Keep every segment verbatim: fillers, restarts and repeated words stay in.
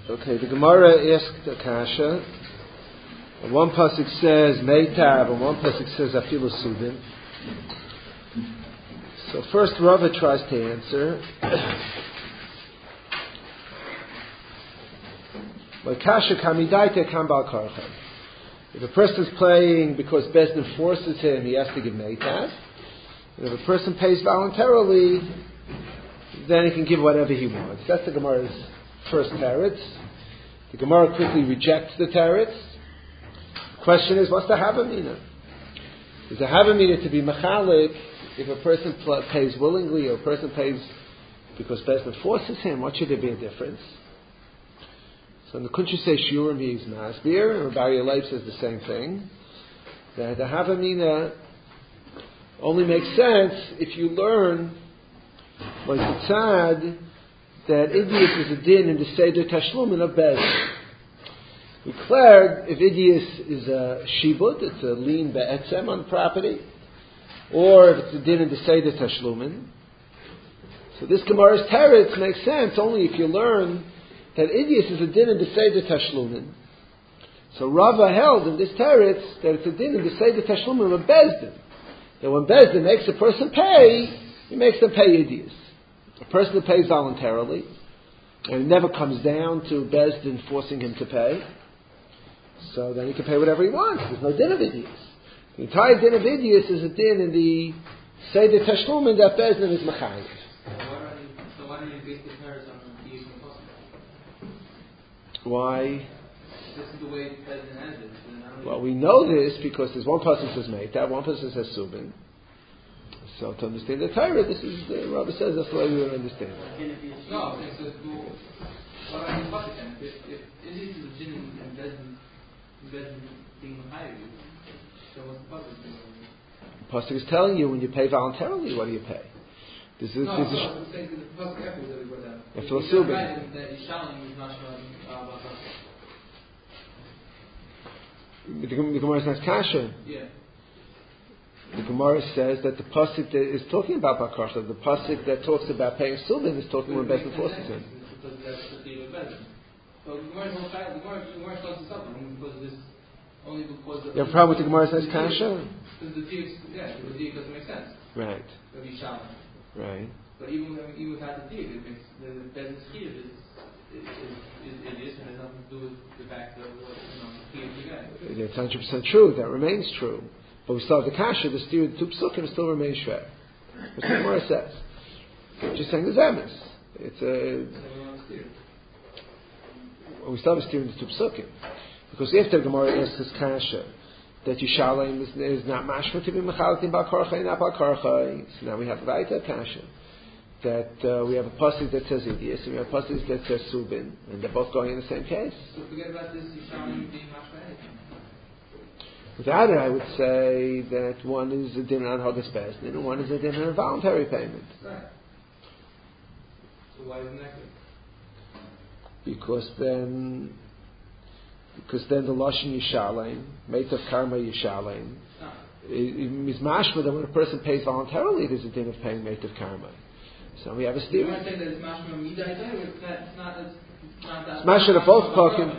Okay, the Gemara asked Akasha. One pasuk says Meitab, and one pasuk says Afilu Subin. So first Rava tries to answer. Akasha Kamidaita Kambal Karcha. If a person is playing because Bezdin forces him, he has to give Meitab. And if a person pays voluntarily, then he can give whatever he wants. That's the Gemara's first teretz. The Gemara quickly rejects the teretz. The question is, what's the Havamina? Is the Havamina to be machalik if a person pl- pays willingly or a person pays because Bezdin forces him? What should there be a difference? So in the Kuntra says Shurim, he's Masbir, and Rabbi Yalev says the same thing. That the Havamina only makes sense if you learn like the tzad that Idius is a din in the Seder Tashlumin of Bezdin. We declared if Idius is a shibud, it's a lien be'etzem on the property, or if it's a din in the Seder Tashlumin. So this Gemara's teretz makes sense only if you learn that Idius is a din in the Seder Tashlumin. So Rava held in this teretz that it's a din in the Seder Tashlumin of Bezdin. That when Bezdin makes a person pay, he makes them pay Idius. A person who pays voluntarily, and it never comes down to Bezdin forcing him to pay, so then he can pay whatever he wants. There's no din of Idius. The entire din of Idius is a din in the Seder Tashlumin that Bezdin is Machayev. So why don't you base the teretz on the Idius and Pasuk? Why? This is the way Bezdin has it. Well, we know this because there's one person says Meita, one person says Subin. So to understand the Torah, this is the Rabbi says that's the way we would understand it. No, it's a dual. What I mean, Pasuk then, if if Idius is a din and Bezdin Bezdin being higher, so what's the Pasuk doing? The Pasuk is telling you when you pay voluntarily, what do you pay? This is no, this no, is I'm saying the Pasuk echoes that we brought down. If you're Subin. That Yishalim is not about Pasuk. The Gemara says Kasha. Yeah. The Gemara says that the pasuk that is talking about Bakarcha, the pasuk that talks about paying Subin is talking about Bezdin forces him. Because that's the deal with Bezdin. So the Gemara whole time, the Gemara, the Gemara starts this up because this only because. You have a problem with the Gemara says Kasha? Because the deal, yeah, the deal doesn't make sense. Right. The Yishalim. Right. But even even without the deal, it makes the Bezdin's Kiev is. It is, it is, and has nothing to do with the fact that what you know, he is the guy. It's one hundred percent true. That remains true. But we still have the kasha, the steer, the two psukim still remains shver. That's what the Gemara says. Just saying the zemes. It's a. Well, we still have a steer in the two psukim because after the Gemara asks this kasha that Yishalim is, is not mashma to be mechalatim bal karcha not bal karcha. So now we have the Vaita kasha. That uh, we have a pasuk that says Idius and we have a pasuk that says Subin, and they're both going in the same case. So forget about this Yishalim being mashma. Without it, I would say that one is a din on Hogas Bezdin and one is a din on a voluntary payment. Right. So why isn't that good? Because then, because then the Lashon Yishalim, Meit of Karma Yishalim, is mashma that when a person pays voluntarily, there's a din of paying Meit of Karma. So we have a steer. You want to say that it's mashma midaita, or it's not, it's not, it's not that. It's mashma of both pokim.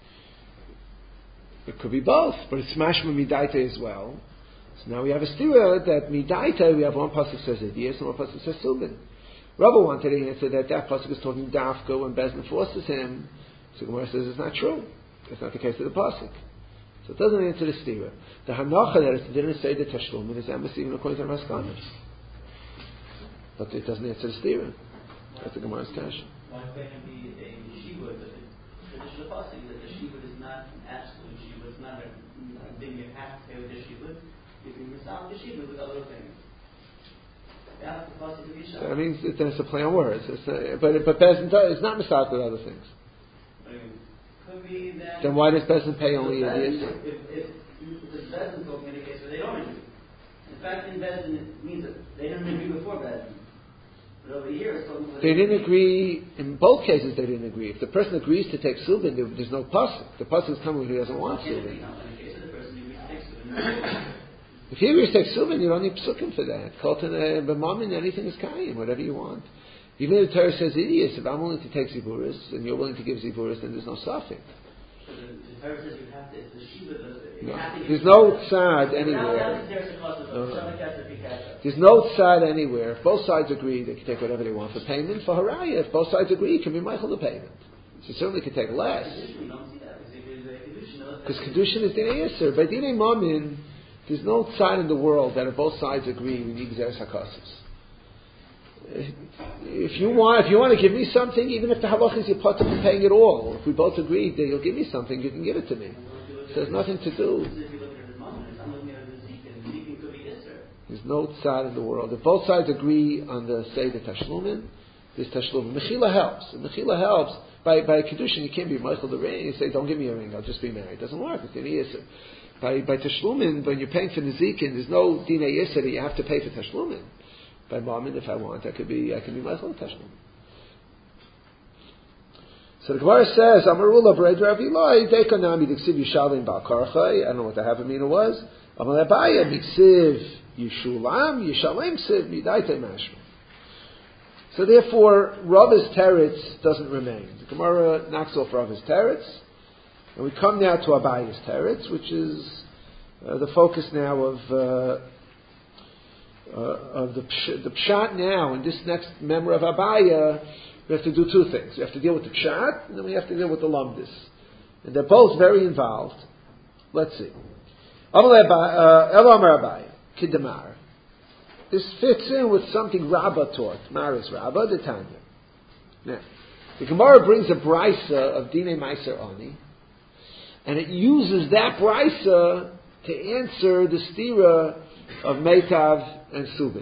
It could be both, but it's mashma midaita as well. So now we have a stira that midaita, we have one pasuk says Idius and one pasuk says Subin. Rabbi wanted to answer that that pasuk is talking dafka when Bezdin forces him. So Gemara says it's not true. That's not the case of the pasuk. So it doesn't answer the stira. The hanacha that it didn't say the tashlumin is emes even according to the Maskanas. But it doesn't answer the stira. That's the Gemara's kasha. Why can't it be a yeshiva? But the traditional pasuk is that the yeshiva is not an absolute yeshiva. It's not a, a thing you have to pay with yeshiva. You can resolve yeshiva with other things. That's the pasuk of yeshiva. So that means it, then it's a play on words. It's a, but but Bezdin is not misal with other things. I mean, could be that. Then why does Bezdin pay only Idius? If if if the Bezdin talking in a case where they don't agree. In fact, in Bezdin it means that they didn't agree before Bezdin. But over here, they didn't agree. In both cases, they didn't agree. If the person agrees to take Subin, there, there's no pasuk. The pasuk is coming when he doesn't want Subin. If he agrees to take Subin, you don't need psukim for that. Kolton b'mamin, anything is kaim, whatever you want. Even if the Torah says it is, if I'm willing to take ziburis and you're willing to give ziburis, then there's no suffix. So the, the Torah says you have to, it's the shiva, the, you No. have to give There's no ziburis. tzad Without- anywhere. without the Torah says, No, no. somebody has to be cashed. There's no tzad anywhere. If both sides agree, they can take whatever they want for payment. For haraya, if both sides agree, it can be Michael the payment. So certainly could take less. You don't see that. Because Because Kedushin is Dinei Yisr. By Dinei Mamin, there's no tzad in the world that if both sides agree, we need Gzeres HaKasos. If you want, if you want to give me something, even if the halach is you're part of paying it all, if we both agree that you'll give me something, you can give it to me. So there's nothing to do. There's no tzad in the world. If both sides agree on the say the tashlumin, this tashlumin. Mechila helps. And Mechila helps. By by Kedushin, you can't be Michael the ring. You say, don't give me a ring, I'll just be married. It doesn't work. It's Dinei Yisr. By by tashlumin, when you're paying for Nezikin, there's no Dinei Yisr that you have to pay for tashlumin. By Mamin, if I want, I could be I could be Michael the tashlumin. So the Gemara says, Amarula B'Reid Rav Ilai, Dekonami Diksiv Yishalim Bal Karchai. I don't know what the Havamina was. Amal Abaya Miksiv Yishulam Yishalem Ksiv Midaite Mashma. So therefore, Rav's teretz doesn't remain. The Gemara knocks off Rav's teretz, and we come now to Abaya's teretz, which is uh, the focus now of uh, uh, of the psh- the pshat now. In this next member of Abaya, we have to do two things. We have to deal with the pshat, and then we have to deal with the lumdis, and they're both very involved. Let's see. Elamar Abaya Kidamar. This fits in with something Rabbah taught. Maris Rabbah, the Tanya. Now, the Gemara brings a brisa of Dinei Meiser Ani, and it uses that brisa to answer the stira of Meitav and Subin.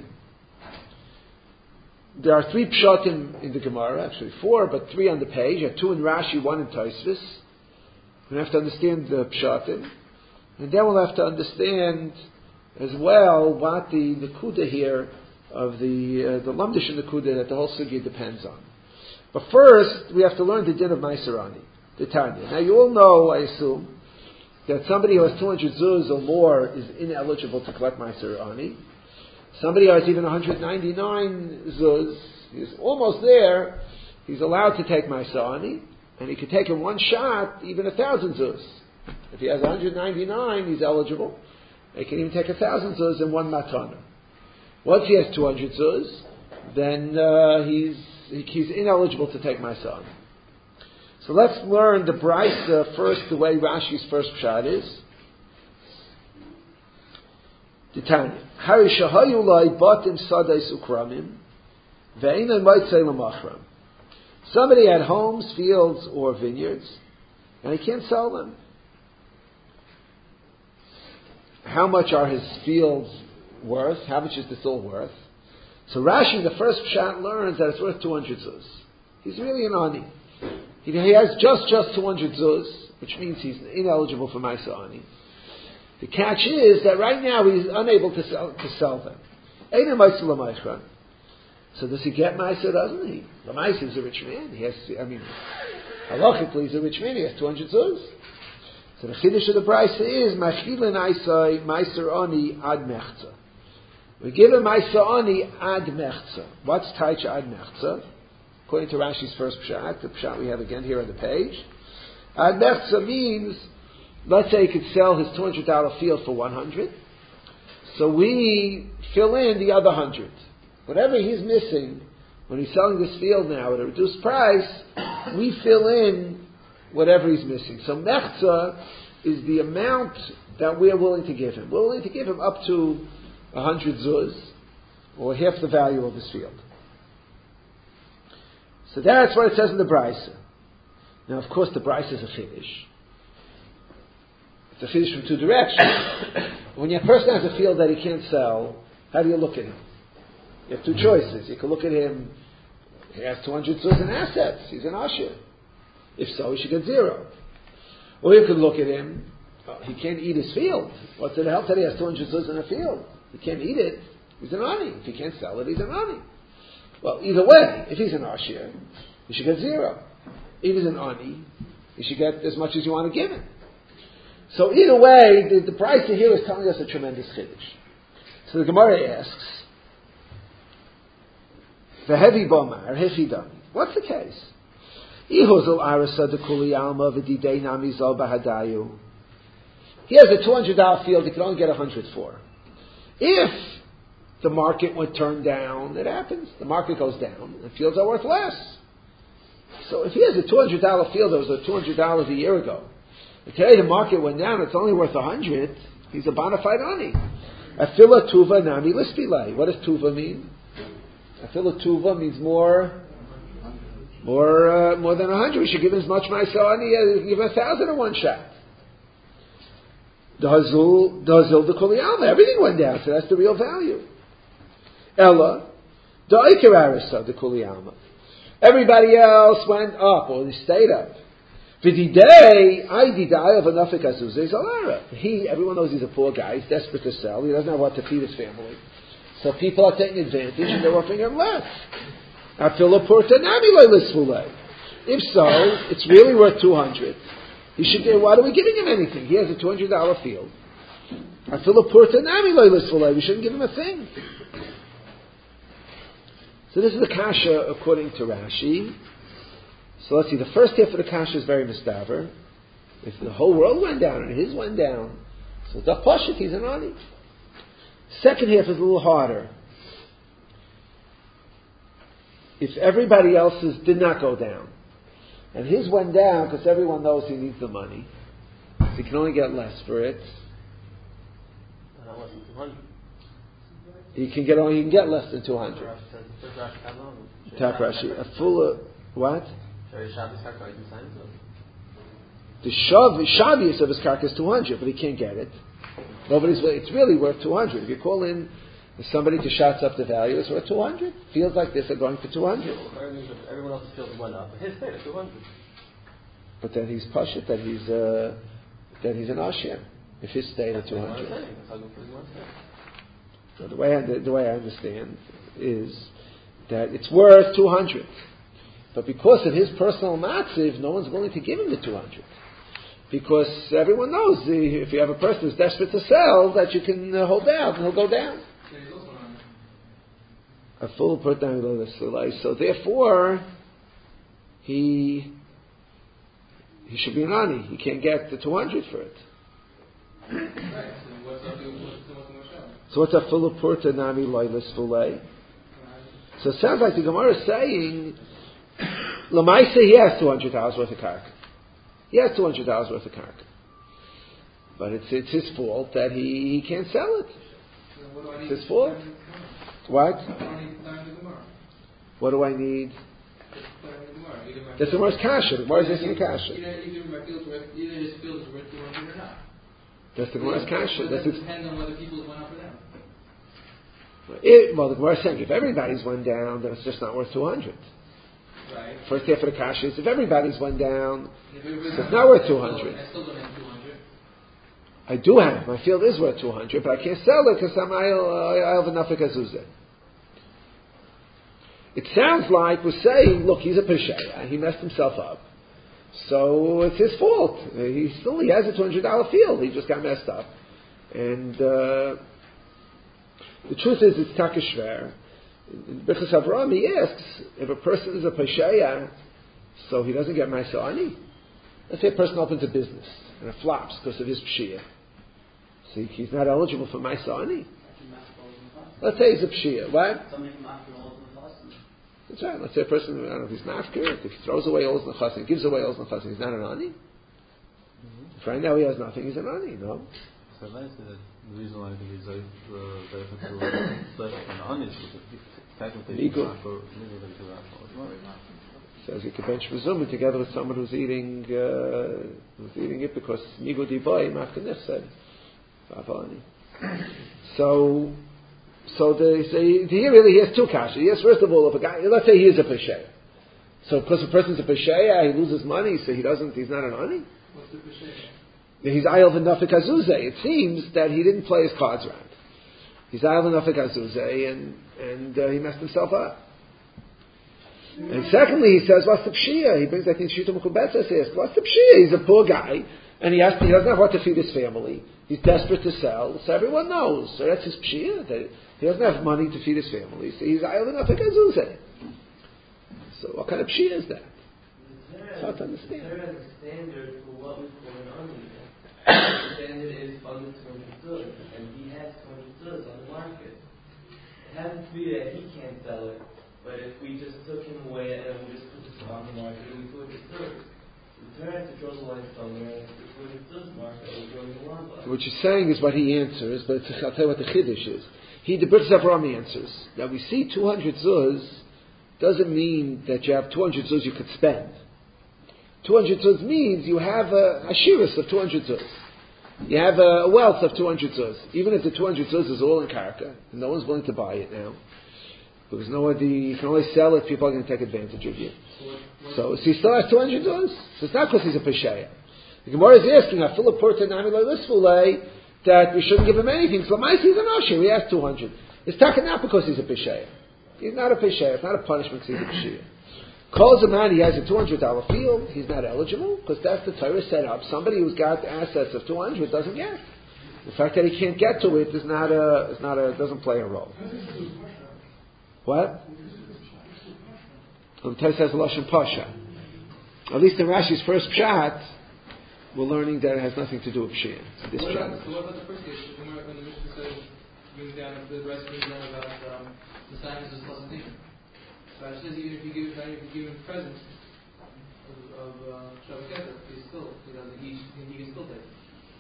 There are three pshatim in the Gemara, actually four, but three on the page. You have two in Rashi, one in Tosfos. We have to understand the pshatim, and then we'll have to understand as well what the Nakuda here of the uh, the Lamdish Nakuda that the whole sugya depends on. But first, we have to learn the din of Meiser Ani, the Tanya. Now you all know, I assume, that somebody who has two hundred zuz or more is ineligible to collect Meiser Ani. Somebody who has even one hundred ninety-nine zuz, he's almost there, he's allowed to take Meiser Ani, and he could take in one shot even a thousand zuz. If he has one hundred ninety-nine, he's eligible. He can even take a thousand zuz in one matana. Once he has two hundred zuz, then uh, he's he's ineligible to take my son. So let's learn the brisa first, the way Rashi's first pshat is. The Tanya. Hari shahayu lai batim sadais ukramim ve'inay maitzei lamachram. Somebody had homes, fields, or vineyards, and he can't sell them. How much are his fields worth? How much is this all worth? So Rashi, the first pshat, learns that it's worth two hundred zuz. He's really an ani. He, he has just, just two hundred zuz, which means he's ineligible for Maisa ani. The catch is that right now he's unable to sell, to sell them. Eina Maisa l'maychran. So does he get Maisa, doesn't he? L'maisa is a rich man. He has, I mean, halachically he's a rich man. He has two hundred zuz. So the chiddush of the brisa is machilin aisai meiser ani ad mechza. We give him meiser ani ad mechza. What's taicha ad mechza? According to Rashi's first pshat, the pshat we have again here on the page, ad mechza means, let's say he could sell his two hundred dollar field for one hundred. So we fill in the other hundred. Whatever he's missing when he's selling this field now at a reduced price, we fill in whatever he's missing. So mechza is the amount that we're willing to give him. We're willing to give him up to a hundred zuz, or half the value of his field. So that's what it says in the brisa. Now, of course, the brisa is a chiddush. It's a chiddush from two directions. When a person has a field that he can't sell, how do you look at him? You have two choices. You can look at him, he has two hundred zuz in assets, he's an asher. If so, he should get zero. Or you could look at him, oh, he can't eat his field. What's it help that he has two hundred zuz in a field? He can't eat it, he's an ani. If he can't sell it, he's an ani. Well, either way, if he's an ashir, he should get zero. If he's an ani, he should get as much as you want to give him. So either way, the, the price here is telling us a tremendous chiddush. So the Gemara asks, The heavy bomar, hifidami. What's the case? Ihuzul arasa de kuli alma v'didei namizol bahadayu. He has a two hundred dollar field he can only get one hundred for. If the market would turn down, it happens. The market goes down, and fields are worth less. So if he has a two hundred dollar field that was at two hundred dollars a year ago, and today the market went down, it's only worth one hundred dollars, he's a bona fide ani. Afila tuva nami lispilai. What does tuva mean? Afila tuva means more, more, uh, more than one hundred. We should give him as much myself ani as give him a thousand in one shot. The hazul, the hazul, the kuliyama, everything went down, so that's the real value. Ella, the ikararisa, the kuliyama. Everybody else went up, or they stayed up. V'didei, I didai of anafik azuzei zalara. He, everyone knows he's a poor guy, he's desperate to sell, he doesn't have what to feed his family. So people are taking advantage and they're offering him less. Afila purta nami le'lisfulei. If so, it's really worth two hundred. He should get, why are we giving him anything? He has a two hundred dollar field. Afila purta nami le'lisfulei. We shouldn't give him a thing. So this is the kasha according to Rashi. So let's see, the first half of the kasha is very mistaver. If the whole world went down and his went down, so the pashut, he's an ani. Second half is a little harder. If everybody else's did not go down, and his went down because everyone knows he needs the money, so he can only get less for it. That wasn't two hundred. He can get only he can get less than two hundred. Tap Rashi. A full what? The shav shavius of his karka is two hundred, but he can't get it. Nobody's. It's really worth two hundred. If you call in somebody to shots up the value, it's worth two hundred. Fields like this are going for two hundred. Everyone else's field went up, but his stayed at two hundred. But then he's pashut. That he's uh, that he's an ashir. If his stayed at two hundred. So the way I, the, the way I understand is that it's worth two hundred, but because of his personal matziv, no one's willing to give him the two hundred, because everyone knows the, if you have a person who's desperate to sell, that you can uh, hold out and he'll go down. A full put down so therefore he he should be an ani. He can't get the two hundred for it. Right. So what's up to what's So what's a full purta nami loylis fulay? So it sounds like the Gemara is saying, Lamaisa, he has two hundred dollars worth of karka. He has two hundred dollars worth of karka. But it's it's his fault that he, he can't sell it. It's his fault. What? What do I need? That's the Gemara's kasha. The Gemara's asking kasha. Either his field is worth two hundred or not. That's the Gemara's kasha. That depends on whether people went up or down. It, well, the Gemara is saying if everybody's went down, then it's just not worth two hundred. Right. First half of the kasha is if everybody's went down, so it's not worth two hundred. I still don't have two hundred. I do have. My field is worth two hundred, but I can't sell it because I'm I'll have enough azuzah. It sounds like we're saying, look, he's a pesheya. He messed himself up. So it's his fault. He still he has a two hundred dollar field. He just got messed up. And uh, the truth is, it's takashver. In Birchas Avraham, he asks if a person is a pesheya, so he doesn't get ma'aseh. Let's say a person opens a business and it flops because of his pshia. So he's not eligible for ma'aseh. Let's say he's a pshia. What? That's right. Let's say a person, I don't know if he's mafkir, if he throws away all his nechasim, gives away all his nechasim, he's not an ani. Mm-hmm. If right now he has nothing, he's an ani, no? So I say that the reason why I think he's the less than ani is because technically he's not for says you can bench Bezumah together with someone who's eating uh, who's eating it because Migo Diboy Mafkanef said ani. So So the, so he, he really he has two kasha. He has first of all if a guy, let's say he is a pesheya. So because a person's a pesheya, he loses money, so he doesn't. He's not an ani. What's the pesheya? He's ayel v'nafik azuzeh. It seems that he didn't play his cards right. He's ayel v'nafik azuzeh, and and uh, he messed himself up. And secondly, he says, "What's the pshia?" He brings, I think, Shita Mukubetza says, "What's the pshia?" He's a poor guy, and he has to, he doesn't have what to feed his family. He's desperate to sell, so everyone knows. So that's his pshia. That he doesn't have money to feed his family, so he's ayel v'nafik azuzeh. So what kind of pshia is that? It's hard to understand. There is a standard for what we call an onion. The standard is under two hundred zuz, and he has two hundred zuz on the market. It happens to be that he can't sell it, but if we just took him away and we just put this on the market, we two hundred zuz. We turn to draw the line somewhere, and the two hundred zuz market, we're drawing the line by. So what you're saying is what he answers, but it's, I'll tell you what the chiddush is. He, the Brit Avram answers. Now we see two hundred zuz doesn't mean that you have two hundred zuz you could spend. two hundred zuz means you have a, a shiras of two hundred zuz. You have a wealth of two hundred zuz. Even if the two hundred zuz is all in karka, and no one's willing to buy it now, because nobody, you can only sell it, people are going to take advantage of you. So, so he still has two hundred zuz. So it's not because he's a pesheya. The Gemara is asking, Afilu Purta Nami Lo Lisfulei, that we shouldn't give him anything. So Lamaisi he's an Asher, he has two hundred. It's taken not because he's a pesheya. He's not a pesheya. It's not a punishment because he's a pesheya. Calls a man, he has a two hundred dollars field, he's not eligible, because that's the Torah set up. Somebody who's got assets of two hundred doesn't get. The fact that he can't get to it is not a, is not a, doesn't play a role. What? The Torah says Lashon Pasha. At least in Rashi's first pshat, we're learning that it has nothing to do with Pshia. This what, pshat. about, so what about the first case? When the Mishnah says, brings down, the rest brings down about um, the science is plus a demon. So it says even if you give even if you give him presents of, of uh, Shabbat Keter, he still he doesn't he, he can still take it.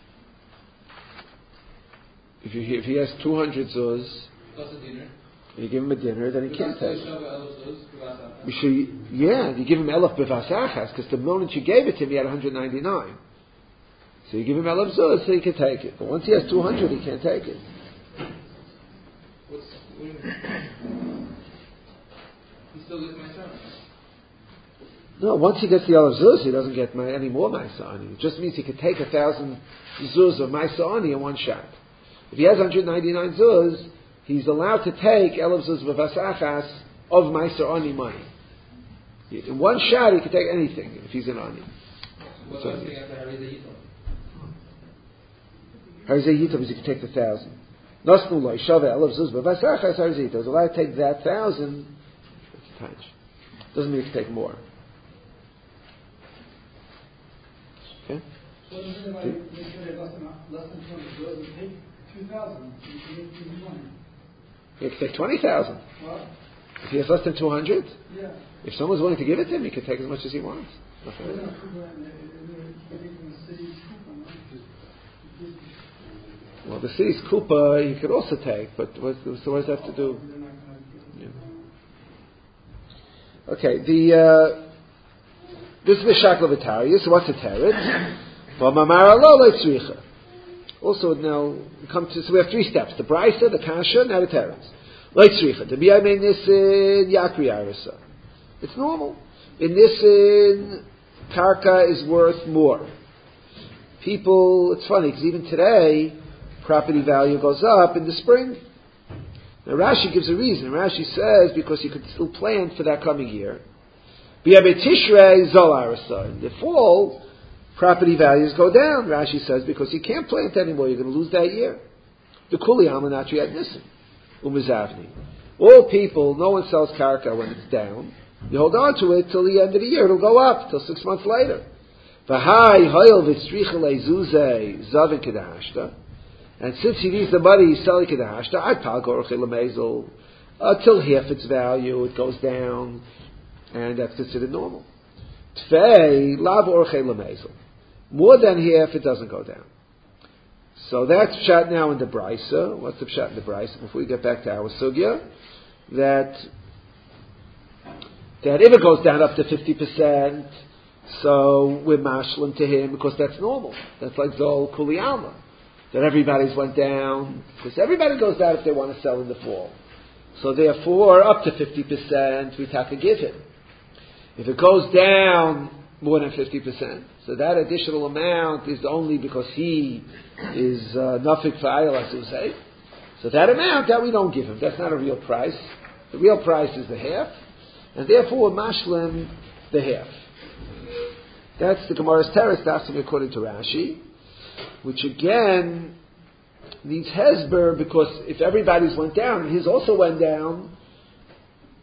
If, you, if he has two hundred zuz, Plus a dinner. you give him a dinner, then he can't take it. it. You should, yeah, you give him elef bevasachas, because the moment you gave it to him, he had one hundred ninety-nine. So you give him elef zuz, so he can take it. But once he has two hundred, he can't take it. What's, what do you mean? He still gets my son. No, once he gets the elef zuz, he doesn't get my, any more ma'asani. It just means he could take a thousand zuz of ma'asani in one shot. If he has one hundred ninety-nine zuz, he's allowed to take elef zuz bevasachas of ma'asani money. In one shot, he can take anything if he's an ani. What's the thing after Harizah Yitom? Harizah Yitom is he can take the thousand. Nosnu loy shave elef zuz bevasachas Harizah Yitom. He's allowed to take that thousand. It's a touch. Doesn't mean he can take more. Okay. So does anybody make sure they less than less than two hundred goes and take two thousand? You can make two hundred. He can take twenty thousand. What? If he has less than two hundred, Yeah. if someone's willing to give it to him, he can take as much as he wants. Okay. They're not Kuba and they're taking the city's Kuba, no? Well, the city's kupa he could also take, but what, so what does that have to do? They're not going Yeah. to. Okay, the uh, this is the shakla v'tariyah. So what's a teretz? V'mamara lo leitzricha. Also, now we come to so we have three steps: the brisa, the kasha, now the teretz. Leitzricha. The biyamein nisin yakri arisa. It's normal. In nisin, karka is worth more. People, it's funny because even today, property value goes up in the spring. Now Rashi gives a reason. Rashi says because you could still plant for that coming year. In the fall, property values go down. Rashi says because you can't plant anymore, you're going to lose that year. The kuli hamanatri ad nisim umizavni. All people, no one sells karka when it's down. You hold on to it till the end of the year. It'll go up till six months later. V'hai hoyel v'tzricha leizuzei zavin kedashta. And since he needs the money, he's selling kedashta. I'd pal gorchei lemezel until half its value. It goes down, and that's considered normal. Tfei lav orchei lemezel. More than half, it doesn't go down. So that's pshat now in the brisa. What's the pshat in the brisa? Before we get back to our sugya, that that if it goes down up to fifty percent, so we're mashlim to him because that's normal. That's like Zol Kuli Alma. That everybody's went down, because everybody goes down if they want to sell in the fall. So therefore, up to fifty percent, we have to give him. If it goes down more than fifty percent, so that additional amount is only because he is nafik fa'ayel, as you say. So that amount, that we don't give him. That's not a real price. The real price is the half, and therefore mashlim the half. That's the Gemara's teretz, that's according to Rashi, which again needs hesber, because if everybody's went down and his also went down,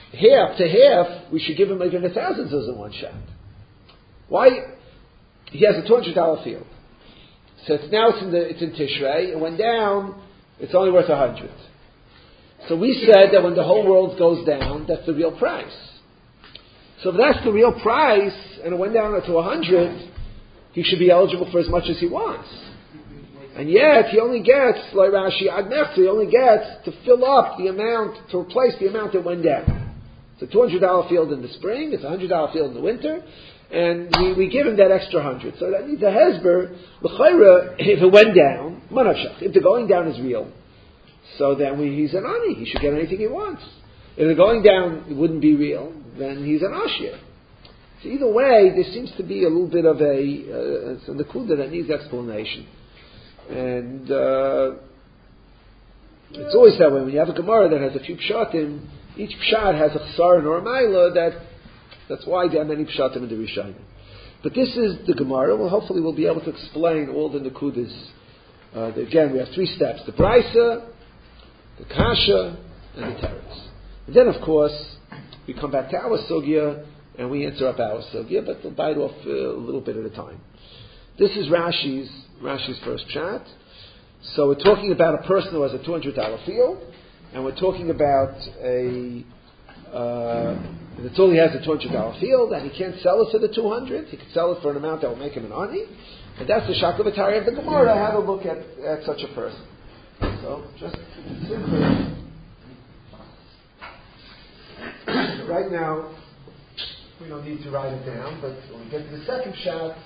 half to half, we should give him even a thousand zuz in one shot. Why? He has a two hundred dollar field. So it's, now it's in the it's in Tishrei. It went down. It's only worth a hundred. So we said that when the whole world goes down, that's the real price. So if that's the real price, and it went down to a hundred, he should be eligible for as much as he wants. And yet, he only gets, like Rashi, ad nefza, he only gets to fill up the amount, to replace the amount that went down. It's a two hundred dollar field in the spring, it's a one hundred dollar field in the winter, and we, we give him that extra one hundred. So that needs a hesber. L'chayra, if it went down, manavshach, if the going down is real, so then we, he's an ani, he should get anything he wants. If the going down wouldn't be real, then he's an ashir. So either way, there seems to be a little bit of a, uh, it's a nakuda that needs explanation. And uh, it's always that way. When you have a Gemara that has a few pshatim, each pshat has a chsaron or a maila, that, that's why there are many pshatim in the Rishonim. But this is the Gemara. Well, hopefully we'll be able to explain all the nakudas. Uh, the, again, we have three steps: the brisa, the kasha, and the teretz. And then, of course, we come back to our sugya and we answer up our sugya, but we'll bite off uh, a little bit at a time. This is Rashi's Rashi's first pshat. So we're talking about a person who has a two hundred dollar field, and we're talking about a uh, that's all he has, a two hundred dollar field, and he can't sell it for the two hundred. He can sell it for an amount that will make him an ani, and that's the shakavatari of the Gemara. Have a look at, at such a person. So just simply. Right now, we don't need to write it down, but when we get to the second shot,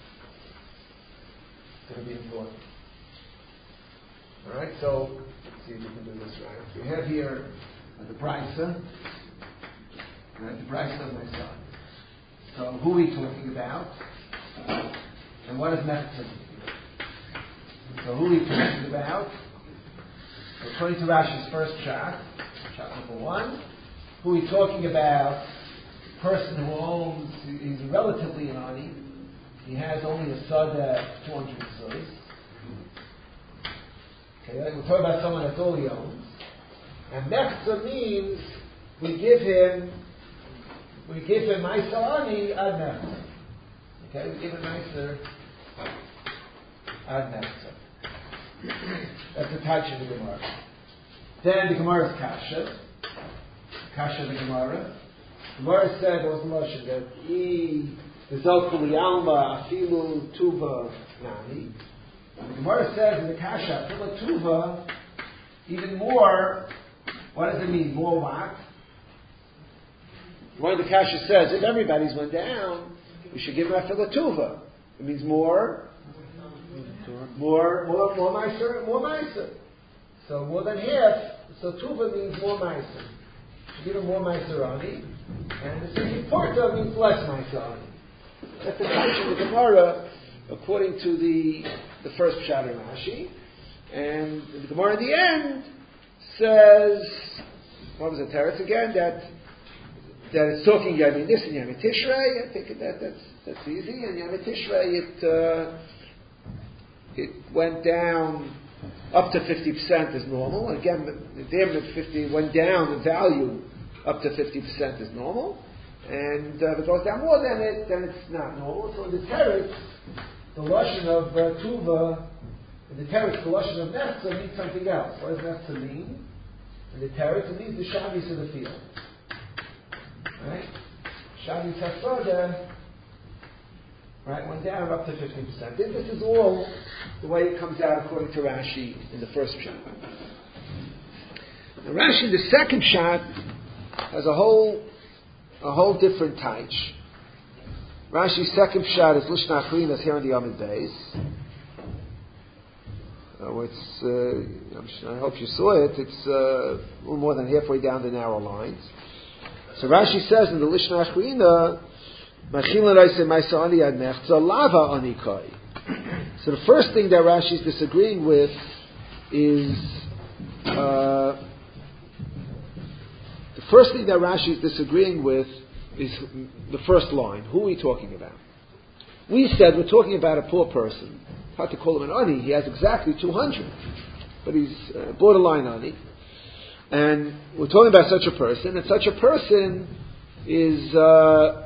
it's going to be important. Alright, so let's see if we can do this right. We have here uh, the brisa, right, the brisa of my son. So who are we talking about? And what is mechzah? So who are we talking about? So according to Rashi's first shot, shot number one, who are we talking about? The person who owns, he's relatively an ani. He has only a sada two hundred zuz. Okay, we're talking about someone that's all he owns. And mechzah means we give him, we give him ma'aser ani ad mechzah. Okay, we give him ma'aser ad mechzah. That's the touch of the Gemara. Then the Gemara's kasha. Kasha the Gemara. The Gemara said, there was a motion that he, the Zokuli Alma, Afilu, Tuva, Nani. And the Gemara says in the Kasha, Afilu, Tuva, even more, what does it mean? More what? One of the Kasha says, if everybody's went down, we should give him Afilu, Tuva. It means more, more, more, more Meiser, more Meiser. So more than half, so Tuva means more Meiser. Give him more Meiserani, and the Sisi Porta means less Meiserani. That's the function of the Gemara, according to the the first Pshat in Rashi. And the Gemara at the end says, what was the teretz again? That that it's talking Yamin this and Yamin Tishrei. I think that that's that's easy. And Yamin Tishrei, it uh, it went down up to fifty percent is normal. Again, the damage of fifty went down in value up to fifty percent is normal. And uh, if it goes down more than it, then it's not normal. So in the teretz, the lashon of uh, tuva, in the teretz, the lashon of mechzah means something else. What does mechzah mean? In the teretz, it means the shavis of the field. Right? Shavis hasada, right, went down up to fifty percent. This, this is all the way it comes out according to Rashi in the first shot. Now Rashi in the second shot has a whole a whole different taich. Rashi's second shot is Lishna Achrinas here on the Yomid Beis. Uh, it's, uh, I'm sure, I hope you saw it. It's uh, a little more than halfway down the narrow lines. So Rashi says in the Lishna Achrina, so the first thing that Rashi is disagreeing with is uh, the first thing that Rashi is disagreeing with is the first line. Who are we talking about? We said we're talking about a poor person. Hard to call him an ani. He has exactly two hundred, but he's uh, borderline ani. And we're talking about such a person, and such a person is uh,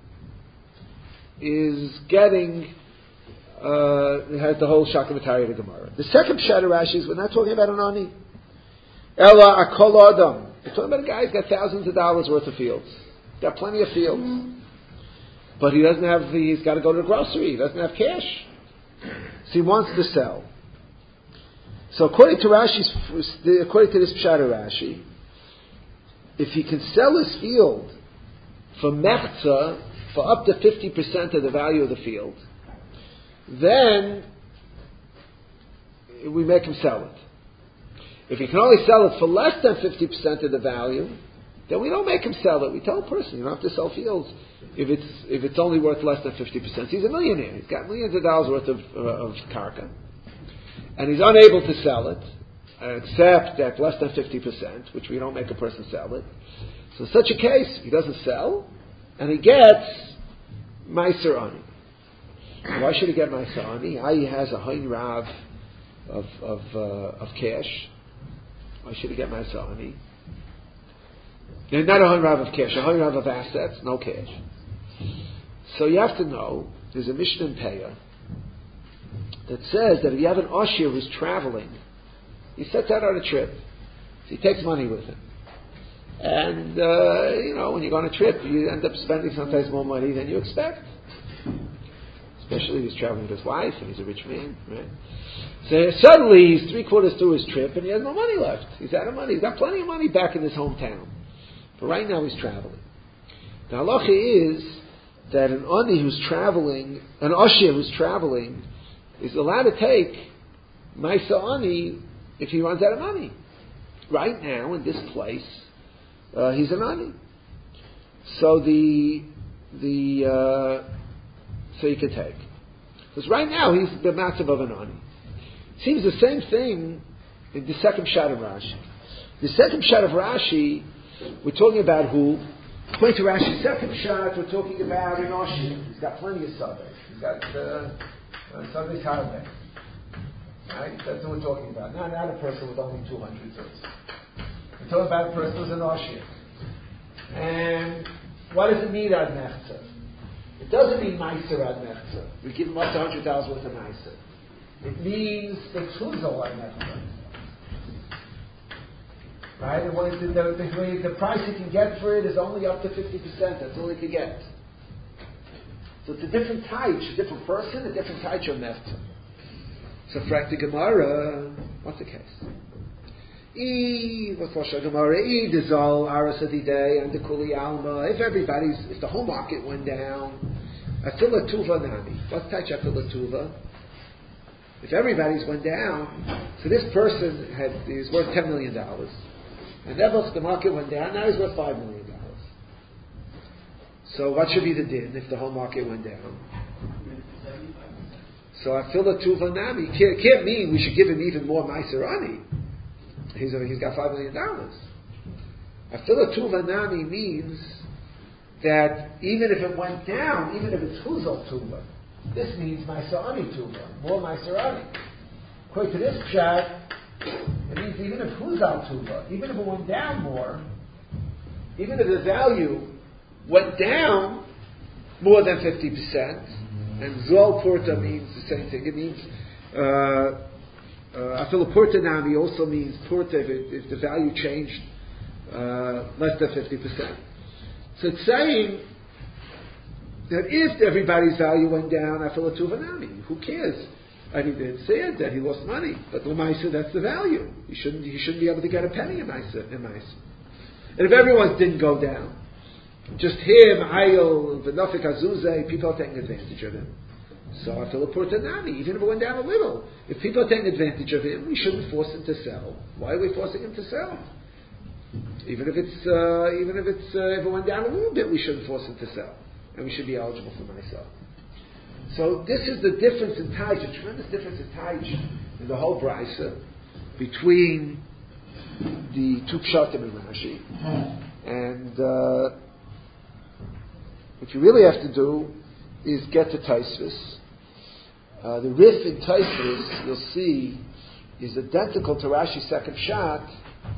is getting uh, has the whole Shakamatari of the Gemara. The second Pshat of Rashi is we're not talking about an ani. Ella akol adam. We're talking about a guy who's got thousands of dollars worth of fields. He's got plenty of fields, but he doesn't have. He's got to go to the grocery. He doesn't have cash, so he wants to sell. So according to Rashi's, according to this Pshat of Rashi, if he can sell his field for mechza, for up to fifty percent of the value of the field, then we make him sell it. If he can only sell it for less than fifty percent of the value, then we don't make him sell it. We tell a person, you don't have to sell fields if it's if it's only worth less than fifty percent. He's a millionaire. He's got millions of dollars worth of, uh, of karka, and he's unable to sell it, except at less than fifty percent, which we don't make a person sell it. So in such a case, he doesn't sell, and he gets Meiser Ani. Why should he get Meiser Ani? He has a Hain Rav of of, uh, of cash. Why should he get Meiser Ani? And not a Hain Rav of cash, a Hain Rav of assets, no cash. So you have to know, there's a Mishnah in Peah that says that if you have an Ashir who's traveling, he sets out on a trip, so he takes money with him. And, uh, you know, when you go on a trip, you end up spending sometimes more money than you expect. Especially if he's traveling with his wife and he's a rich man, right? So suddenly he's three quarters through his trip and he has no money left. He's out of money. He's got plenty of money back in his hometown. But right now he's traveling. The halacha is that an ani who's traveling, an ashir who's traveling, is allowed to take Maisa ani if he runs out of money. Right now, in this place, uh, he's an ani. So the the uh, so you could take, because right now he's the matzav of an ani. Seems the same thing in the second Pshat of Rashi. The second Pshat of Rashi, we're talking about who? According to Rashi's second Pshat, we're talking about an ashir. He's got plenty of sabbath. He's got uh, Sunday's holiday. Right? That's what we're talking about. Not, not a person with only two hundred zuz. We're talking about a person who's an ashir. And what does it mean ad mechza? It doesn't mean meiser ad mechza. We give him up to one hundred dollars worth of meiser. It means it's huzel ad mechza. Right? And what is it, the, the, the price he can get for it is only up to fifty percent. That's all he can get. So it's a different type, a different person, a different type of mechza. So for the Gemara, what's the case? E, what's Rosh Gemara? E, Dizal, Arasadide, and the Kuli Alma. If everybody's, if the whole market went down, Afila Tuva Nami. What's Taich Afila Tuva? If everybody's went down, so this person had, he's worth ten million dollars. And never the market went down, now he's worth five million dollars. So what should be the din if the whole market went down? So I feel the tuva nami. It can't mean we should give him even more meiser ani. He's he's got five million dollars. I feel the tuva nami means that even if it went down, even if it's huzal tuva, this means meiser ani tuva, more meiser ani. According to this pshat, it means even if huzal tuva, even if it went down more, even if the value went down more than fifty percent. And Zol Porta means the same thing. It means Afila uh, Porta Nami also means Porta if, it, if the value changed uh, less than fifty percent. So it's saying that if everybody's value went down, Afila Tuva Nami, who cares? I mean, they said that he lost money, but Lamaisa, that's the value. He shouldn't, he shouldn't be able to get a penny in Maisa. In Maisa. And if everyone's didn't go down, just him, Ayel, V'nafik Azuzay, people are taking advantage of him. So I feel a Portanami, even if it went down a little. If people are taking advantage of him, we shouldn't force him to sell. Why are we forcing him to sell? Even if it's, uh, even if it's, uh, if it went down a little bit, we shouldn't force him to sell. And we should be eligible for myself. So this is the difference in Taich, a tremendous difference in Taich in the whole Brisa between the two Pshatim and Rashi. And, uh, what you really have to do is get to Taisvis. Uh, the Rif in Taisvis, you'll see, is identical to Rashi's second Pshat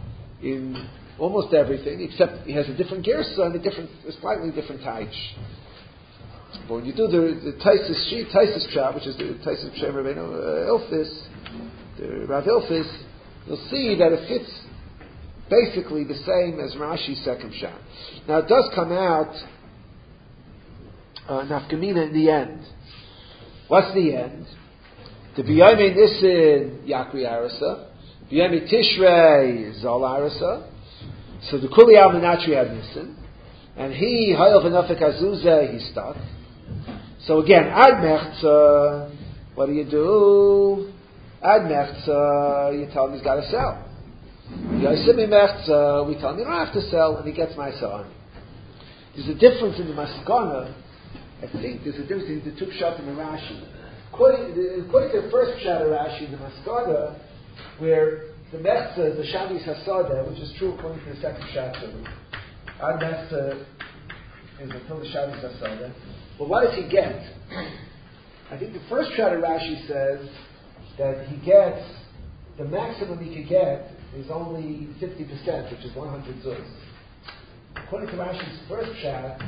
in almost everything, except he has a different gersa and a different, a slightly different taich. But when you do the the Taisus sheet, Taisus Pshat, which is the Taisus Pshat Rabbeinu Ilfis, the Rav Ilfis, you'll see that it fits basically the same as Rashi's second Pshat. Now it does come out uh, nafkamina in the end. What's the end? The B'yomei Nisin Yakri Arasa, B'yomei Tishrei Zol Arasa. So the Kuli Al Menatri had Nisin, and he Hayel V'Nafek Azuzeh he stuck. So again, Ad Mechza, what do you do? Ad Mechza, you tell him he's got to sell. Yosemi Mechza, we tell him you don't have to sell, and he gets Ma'aseh. There's a difference in the Maskana. I think there's a difference in the two Pshat and the Rashi. According, according to the first Pshat of Rashi, the Maskana, where the Mechza is the Shamis Hasada, which is true according to the second Pshat too. Ad Mechza is until the Shamis Hasada. But what does he get? I think the first Pshat of Rashi says that he gets, the maximum he could get is only fifty percent, which is one hundred zuz. According to Rashi's first Pshat,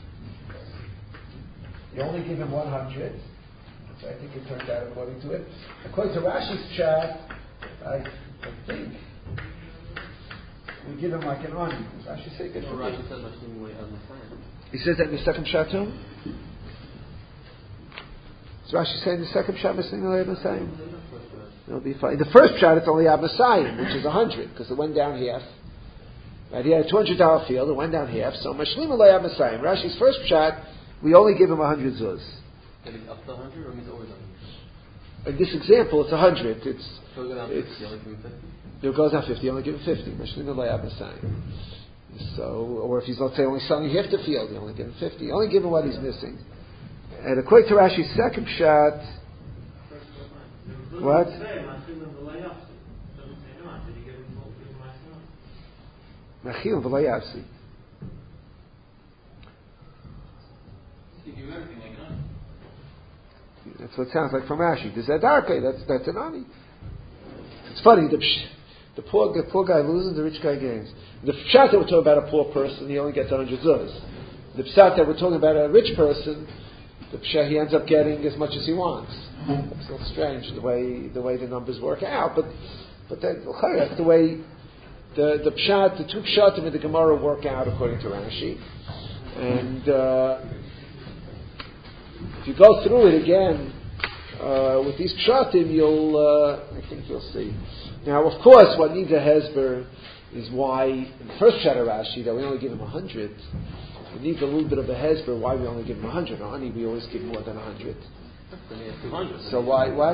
you only give him one hundred. So I think it turned out according to it. According to Rashi's Pshat, I, I think we give him like an ani. Rashi says good. Rashi says Mashlim way on the side. He says that in the second Pshat too? Is Rashi saying the second Pshat Mashlim way on the side? It'll be fine. In the first Pshat it's only Ab Masayim, which is one hundred, because it went down half. Right, he had a two hundred dollars field, it went down half, so Mashlim way Ab Masayim. Rashi's first Pshat, we only give him one hundred zuz. And it's up to one hundred or means always one hundred? In this example, it's one hundred. It's, so it goes down it's, fifty, only give him fifty? It goes down fifty, only give him fifty. Mashlim way Ab Masayim. So, or if he's, let's say, only selling half the field, you only give him fifty. You only give him what he's missing. And according to Rashi's second Pshat, what? Mechil v'layavsi. That's what it sounds like from Rashi. The Zedarke, that's that's an ani. It's funny. The the poor the poor guy loses, the rich guy gains. The pshat that we're talking about a poor person, he only gets one hundred zuz. The pshat that we're talking about a rich person, the pshat he ends up getting as much as he wants. It's a little strange the way the way the numbers work out, but but that, that's the way the the pshat, the two pshatim in the Gemara work out according to Rashi. And uh, if you go through it again uh, with these pshatim, you'll uh, I think you'll see. Now, of course, what needs a hesber is why in the first pshat of Rashi that we only give him a hundred. It needs a little bit of a hesber why we only give him a hundred. Honey, we always give more than a hundred. So why what?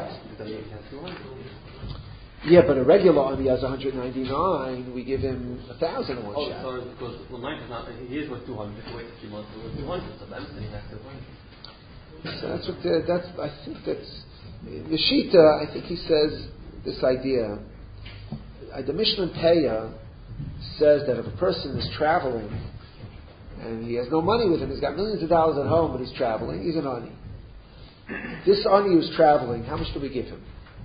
Yeah, but a regular army has one hundred ninety-nine. We give him a thousand one oh, shot. Oh, sorry, because well, mine is not. He is worth two hundred. Wait a few months, worth two hundred. So that's he has two hundred. So that's what. The, that's. I think that's the Shita. I think he says this idea. Uh, the Mishnah Peah says that if a person is traveling and he has no money with him, he's got millions of dollars at home, but he's traveling, he's an ani. This ani who's traveling, how much do we give him?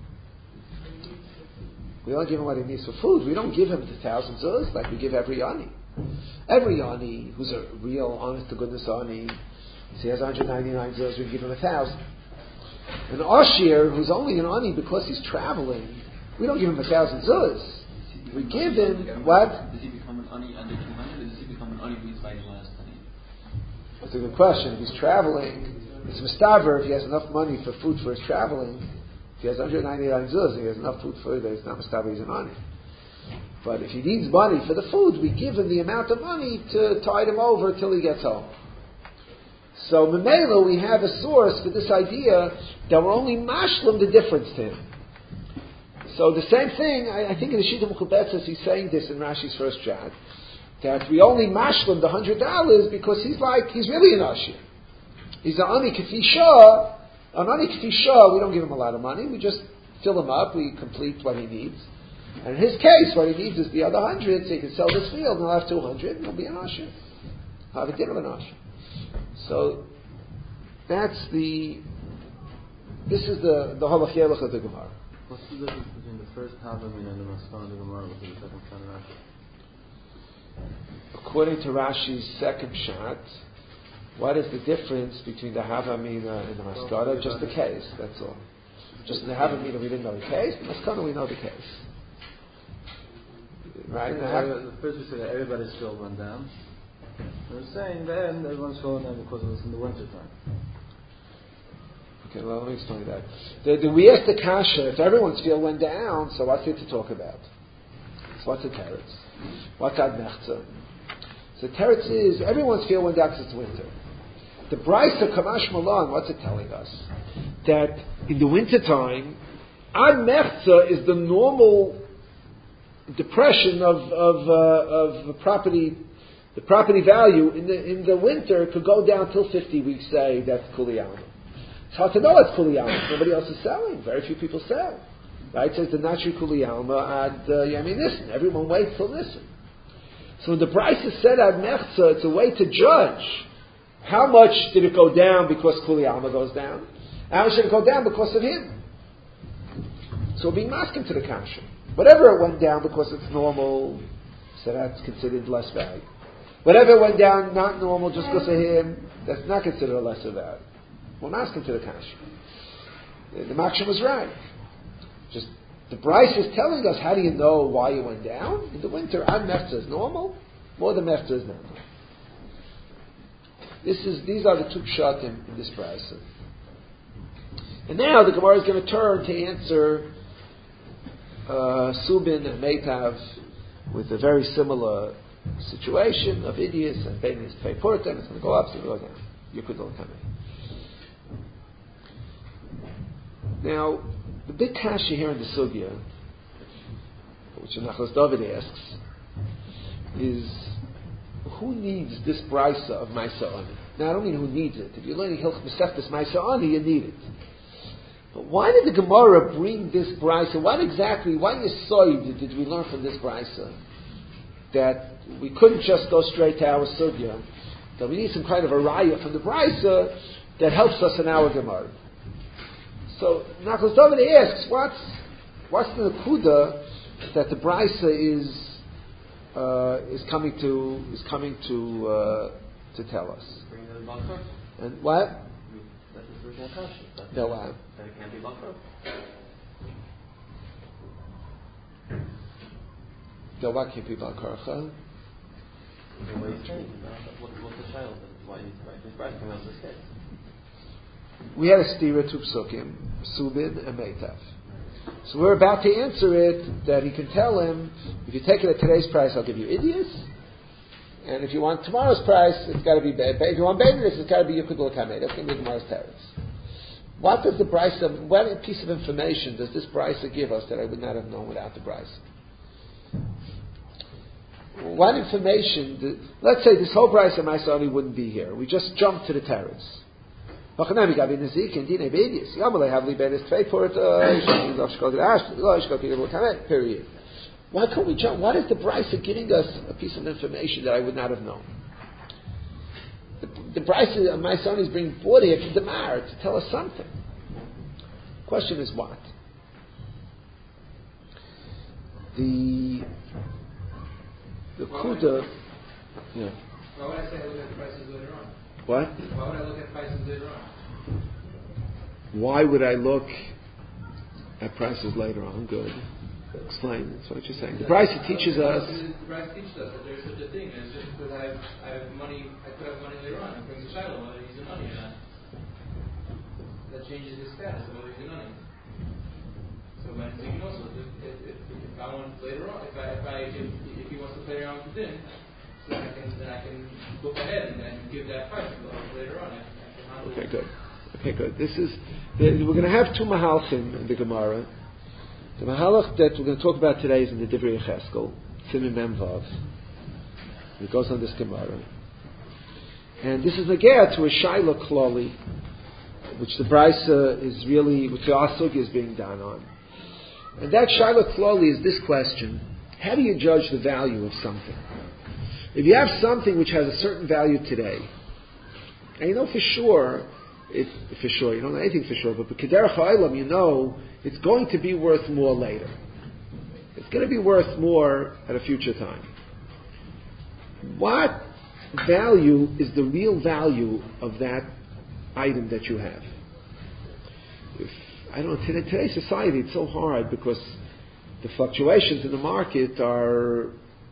We only give him what he needs for food. We don't give him the thousand zuz like we give every ani. Every ani who's a real, honest to goodness ani, so he has one hundred ninety-nine zuz, we give him a thousand. An ashir who's only an ani because he's traveling, we don't give him a thousand zuz. We give him what? Does he become an ani under two hundred, or does he become an ani who is by the last ani? That's a good question. If he's traveling, it's mustaver if he has enough money for food for his traveling. If he has one hundred ninety-nine zuz, he has enough food for it, it's not mustaver, he's an ani. But if he needs money for the food, we give him the amount of money to tide him over till he gets home. So, Memela, we have a source for this idea that we're only mashlim the difference to him. So the same thing, I, I think in the Shita Mechubetzes he's saying this in Rashi's first chat, that we only mashlim the hundred dollars because he's like, he's really an ashir. He's an ani k'fi shah. An ani k'fi shah, we don't give him a lot of money, we just fill him up, we complete what he needs. And in his case, what he needs is the other hundred, so he can sell this field and he'll have two hundred and he'll be an ashir. Have a din of an ashir. So that's the, this is the, the halach yelach of the Gemara. What's the difference between the first Havamina and the Maskana of the Gemara with the second Pshat of Rashi? according to Rashi's second shot, what is the difference between the Havamina and the Maskara? Just the case, that's all. Just in the Havamina we didn't know the case, the Maskara we know the case. Right? The first we said that everybody's still went down. We're saying then everyone's falling down because it was in the winter time. Okay, well, let me explain that. The, the, we asked the kasha, if everyone's field went down, so what's it to talk about? So what's the teretz? What's ad mechza? So the teretz is, everyone's field went down because it's winter. The Bryce of Kamash Malan, what's it telling us? That in the winter time, ad mechza is the normal depression of of, uh, of property. The property value in the in the winter could go down till fifty. We say that's kuliyama. It's hard to know it's kuliyama. Nobody else is selling. Very few people sell. Right? It says the natri kuliyama ad uh, yamin listen. Everyone waits till listen. So when the price is set at mechza, it's a way to judge how much did it go down because kuliyama goes down. How much did it go down because of him? So being masking to the kasha. Whatever it went down because it's normal, so that's considered less value. Whatever went down not normal just because of him, that's not considered a lesser value. We're not asking to the kasha. The, the Maksham was right. Just the Bryce is telling us how do you know why it went down? In the winter, ad mefta is normal, more than mefta is not normal. This is these are the two pshat in, in this Bryce. And now the Gemara is going to turn to answer uh, Subin and Meitav with a very similar situation of Idias and Benias Tvei Portem. It's going to go up, so it will go down. You could all come in. Now, the big kasha here in the Sugya, which Nachlas David asks, is who needs this brisa of Maisa Ani? Now, I don't mean who needs it. If you're learning Hilch Mesechtes Maisa Ani, you need it. But why did the Gemara bring this brisa? What exactly, what yisoid did we learn from this brisa? That we couldn't just go straight to our Sugya, that we need some kind of a raya from the brisa that helps us in our Gemara. So Nachlas David asks, what's what's the nakuda that the brisa is uh, is coming to is coming to uh, to tell us? And what? That's the original question. No, what? That it can't be bakar. No, what can't be balkarcha? What's the child? Why you need to write this price? Come out this case. We had a stira to psukim, Subin and Meitav. So we're about to answer it, that he can tell him, if you take it at today's price, I'll give you Idias. And if you want tomorrow's price, it's got to be, if you want Beinis, it's got to be Yukudul Kameh. That's going to be tomorrow's tariffs. What does the Brisa, what piece of information does this Brisa give us that I would not have known without the Brisa? What information, did, let's say this whole Brisa of Maisani wouldn't be here. We just jumped to the tariffs. Period. Why can't we jump? What is the Brisa giving us a piece of information that I would not have known? The, the Brisa of my son is being brought here to the Mar to tell us something. The question is what? The the Kuda. Yeah. Why would I say I look at prices later on? What? Why would I look at prices later on? Why would I look at prices later on? Good. Explain. That's what you're saying. The Brisa teaches us. The Brisa teaches us that there's such a thing, and it's just because I have, I have money, I could have money later on. It brings a child whether he's a money or not. That changes his status of whether he's a money. So when you can also, if, if, if, if I want later on, if I, if I, if, if he wants to play around with the din, so then I can, then I can look ahead and then give that price later on. I, I can okay, good. Okay, good. This is the, we're going to have two mahalchim in the Gemara. The mahalach that we're going to talk about today is in the Divrei Yecheskel, Simin Mem Vav. It goes on this Gemara, and this is negea to a Shaila Klali, which the Brisa is really, which the Asug is being done on. And that Shaila Klali is this question: how do you judge the value of something? If you have something which has a certain value today, and you know for sure, if, for sure, you don't know anything for sure, but Kederach Ha'olam, you know it's going to be worth more later. It's going to be worth more at a future time. what value is the real value of that item that you have? If, I don't know, today, today's society, it's so hard because the fluctuations in the market are,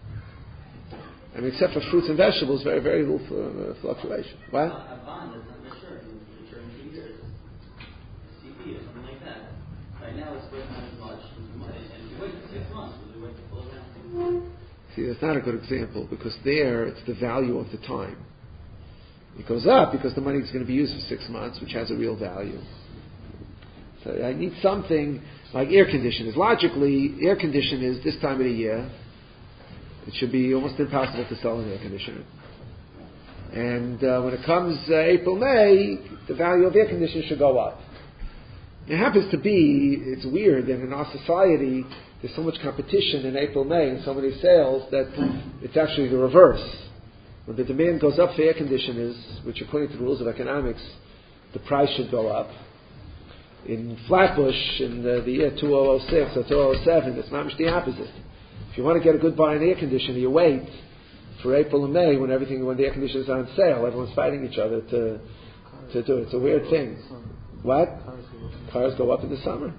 I mean, except for fruits and vegetables, very, very little uh, fluctuation. What? A bond is not mature in mature in two years. C P or something like that. Right now it's worth not as much, and if you wait for six months, will you wait to pull it down? See, that's not a good example because there it's the value of the time. It goes up because the money is going to be used for six months, which has a real value. So I need something like air conditioners. Logically, air conditioners this time of the year, it should be almost impossible to sell an air conditioner. And uh, when it comes uh, April, May, the value of air conditioners should go up. It happens to be, it's weird that in our society, there's so much competition in April, May, and so many sales that it's actually the reverse. When the demand goes up for air conditioners, which according to the rules of economics, the price should go up. In Flatbush, in the, the year two thousand six or two thousand seven, it's not much the opposite. If you want to get a good buy on air conditioner, you wait for April and May when everything, when the air conditioner is on sale. Everyone's fighting each other to to do it. It's a weird thing. What? Cars go up in the summer.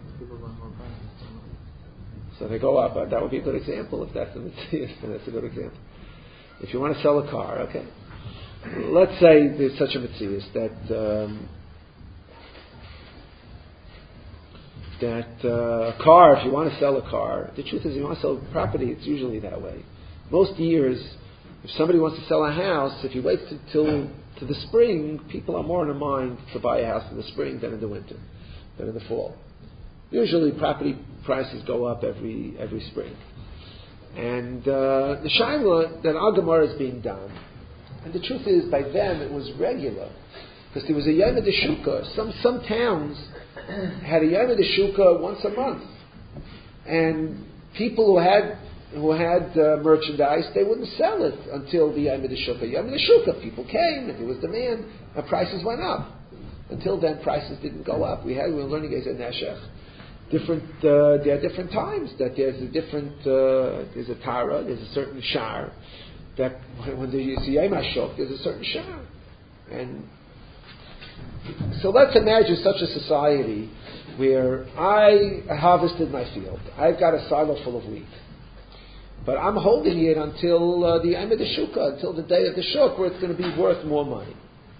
So they go up. That would be a good example if that's the Matthias, then that's a good example. If you want to sell a car, okay. Let's say there's such a Matthias that um, that uh, a car, if you want to sell a car, the truth is if you want to sell property, it's usually that way. Most years, if somebody wants to sell a house, if you wait to, till to the spring, people are more in a mind to buy a house in the spring than in the winter, than in the fall. Usually property prices go up every every spring. And uh, the shaila that Al Gemara is being done, and the truth is by them it was regular, because there was a Yom HaDeshukah. Some some towns had a Yom HaDeshukah once a month, and people who had who had uh, merchandise, they wouldn't sell it until the Yom HaDeshukah. Yom HaDeshukah, people came, and there was demand, and prices went up. Until then, prices didn't go up. We had we were learning as a neshech. Different, uh, there are different times that there's a different, uh, there's a tara, there's a certain shar, that when there's a Yom HaShok, there's a certain shar. And so let's imagine such a society where I harvested my field. I've got a silo full of wheat. But I'm holding it until uh, the Yom HaDeshukah, until the day of the shuk, where it's going to be worth more money.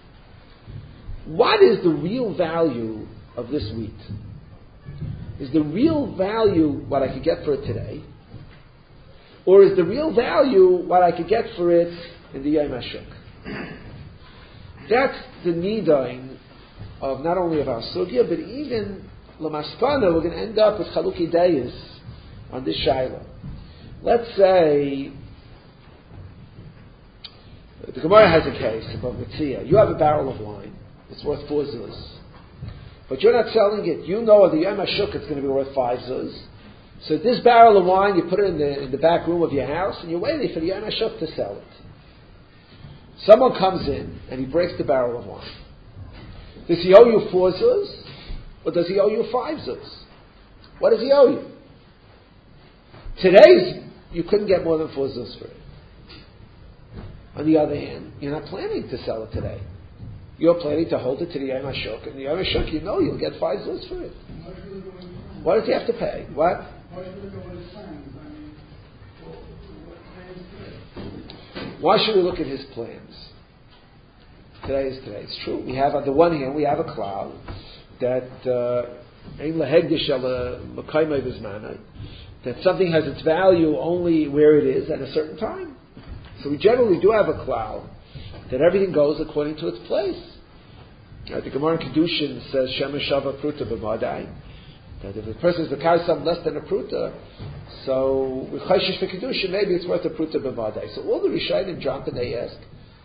What is the real value of this wheat? Is the real value what I could get for it today? Or is the real value what I could get for it in the Yom HaShuk? That's the nidain of not only of our sugya, but even Lamaskana, we're going to end up with Chaluki Deyis on this Shaila. Let's say the Gemara has a case about Mitzia. You have a barrel of wine. It's worth four zuz. But you're not selling it. You know at the Yom HaShuk it's going to be worth five zuz. So this barrel of wine, you put it in the, in the back room of your house, and you're waiting for the Yom HaShuk to sell it. Someone comes in, and he breaks the barrel of wine. Does he owe you four zuz? Or does he owe you five zuz? What does he owe you? Today's, you couldn't get more than four zuz for it. On the other hand, you're not planning to sell it today. You're planning to hold it to the Yom HaShuk, and the Yom HaShuk, you know you'll get five zuz for it. What does he have to pay? What? Why should we look at his plans? Today is today. It's true. We have, on the one hand, we have a cloud that uh, that something has its value only where it is at a certain time. So we generally do have a cloud that everything goes according to its place. Uh, the Gemara in Kedushin says, Shemesh Shava Pruta B'madai. That if a person is a karsam less than a pruta, so with chayshish for kedusha, maybe it's worth a pruta b'madai. So all the Rishonim jump and they ask,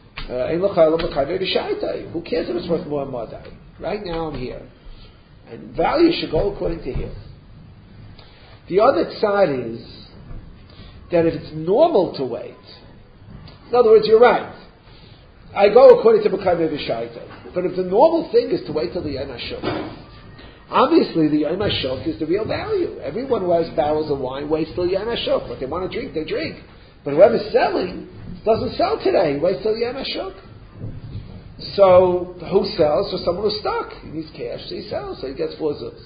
uh, who cares if it's worth more madai? Right now I'm here, and value should go according to him. The other side is that if it's normal to wait, in other words, you're right. I go according to B'kayvei v'shaitai, but if the normal thing is to wait till the Yom HaShuk, obviously, the Yom HaShuk is the real value. Everyone who has barrels of wine waits till Yom HaShuk. What they want to drink, they drink. But whoever's selling, doesn't sell today. He waits till the Yom HaShuk. So who sells? So someone who's stuck. He needs cash, so he sells. So he gets four zuz.